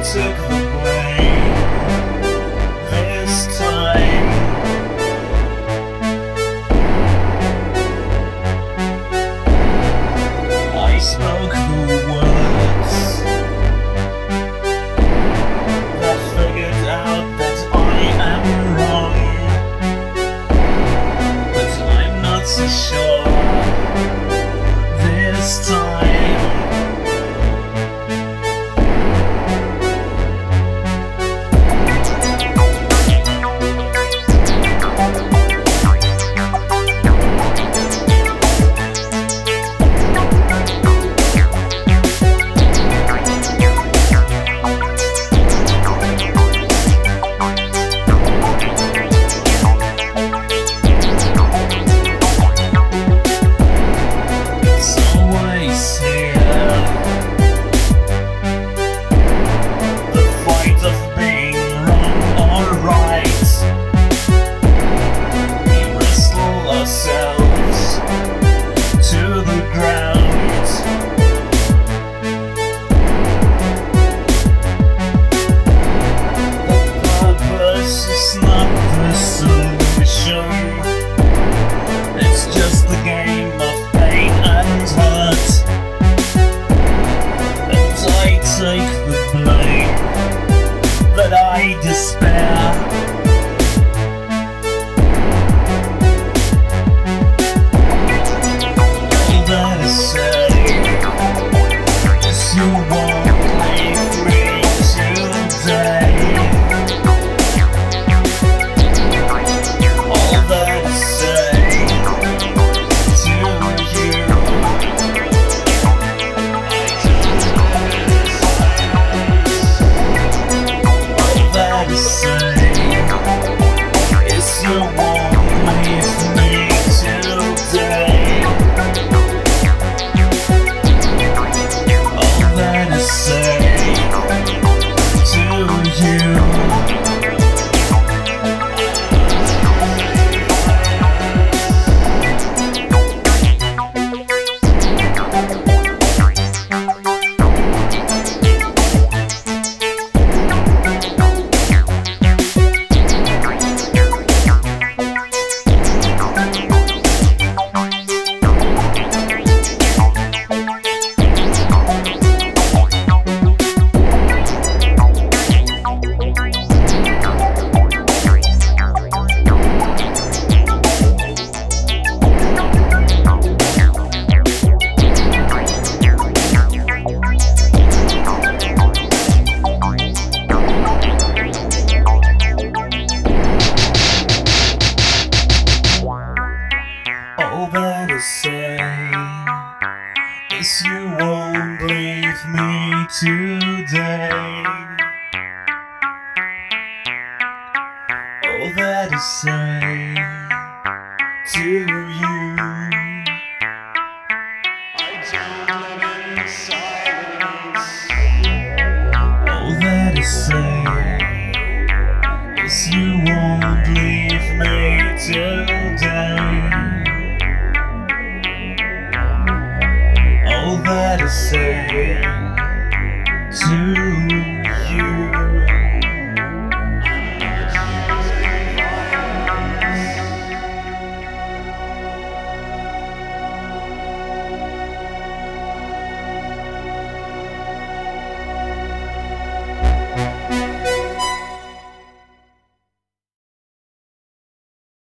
took the blame this time. I spoke the words that figured out that I am wrong, but I'm not so sure this time. It's just a game of pain and hurt, and I take the blame that I despair. All that is said is you won't leave me today. All that I say is you won't leave me today. All that I say to you, I don't live in silence. All that I say is you won't leave me today. All that I say to